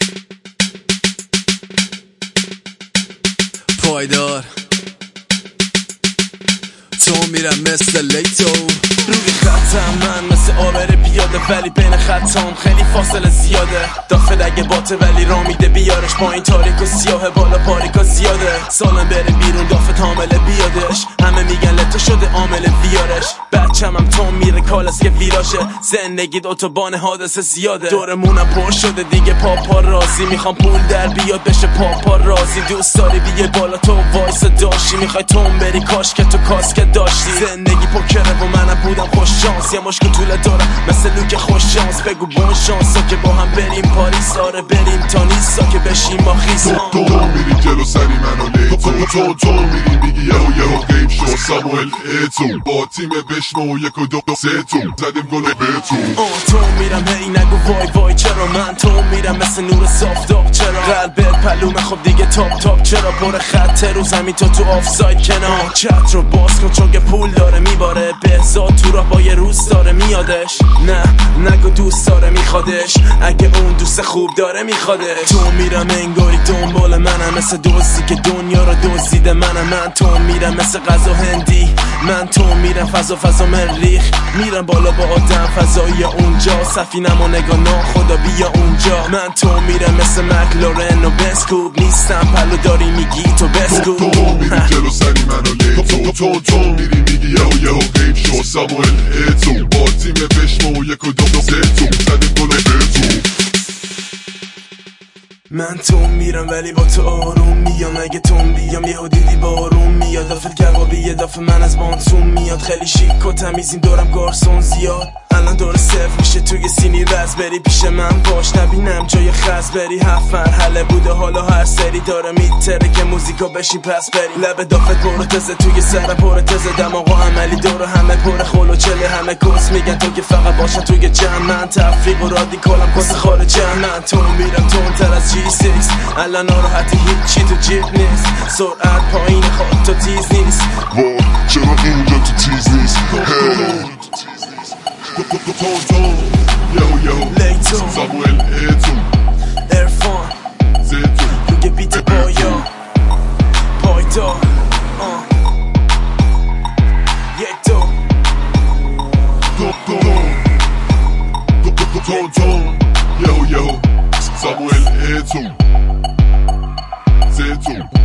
پایدار تو میرم مثل لیتو روی خطم من مثل آبر پیاده ولی بین خطام خیلی فاصله زیاده داخل اگه باته ولی را میده بیارش با این تاریک و سیاه بالا پاریکا زیاده سالم بره بیرون دافت حامله بیادش همه میگن لته شده عامل بیارش بچم تو میره کالس که ویراشه زندگی اتوبان حادثه زیاده دورمونم پر شده دیگه پاپا رازی میخوام پول در بیاد بشه پاپا رازی دوست داری بیه بالا تو وایس داشتی میخوای تون بری کاش که تو کاسکت داشتی زندگی پوکره و منم بودم خوش شانس یه مشکل طوله دارم مثل لوک خوش شانس بگو بون شانس که با هم بریم پاریس آره بریم تا نیستا که بشیم ما خیز تو میری جلو سری منو لیتو تو میری میگی یهو غیب شو ساموئل ایتو با تیم بشمو یک و دو سه تو زدیم گل بهتو تو میرم هی نگو وای وای چرا من تو میرم مثل نور صاف چرا قلبت پلومه خب دیگه تاپ چرا پر خط رو زمین تو آفساید کنار چت رو باز کن چون که پول داره میباره بهزاد تو راه با یه روز داره میادش نه نگو دوست داره میخوادش اگه اون دوست خوب داره میخوادش تو میرم انگاری دنبال منم مثل دوستی که دنیا رو دزدیده من تو میرم مثل غذا هندی من تو میرم فضا مریخ میرم بالا با آدم فضایی اونجا سفینم و نگاه ناخدا بیا اونجا من تو میرم مثل مکلارن و بسکوب نیستم پلو داری میگی تو بسکوب تو میری جلو سری منو لیتو تو میری میگی یهو غیب شو ساموئل ایتو با تیم بشمو یک و دو سه تو زدیم گل بهتو من تو میرم ولی با تو آروم میام اگه تون بیام یهو دیدی بارون میاد دافت کبابی یه دافه من از بانتون میاد خیلی شیک و تمیزیم دورم گارسون زیاد الان دور صفر میشه توی سینی رز بری پیش من باش نبینم جای خز بری 7 مرحله بوده حالا هر سری داره میتره که موزیکا بشین پس بری لب دافت پر تزه توی سر پر تزه دماغ و عملی دور همه پر خول و چله همه کس میگن تو که فقط باشن توی جمع من تفریق و رادیکالم کس خارجم من تو میرم تون تر از G6 الان ناراحتی هیچی تو جیب نیست سرعت پایین خود تو تیز نیست وای چرا اینجا تو تیز نیست یهو لیتو ساموئل ایتو ارفان زیتو روی بیت پایدار یک دو یهو ساموئل ایتو زیتو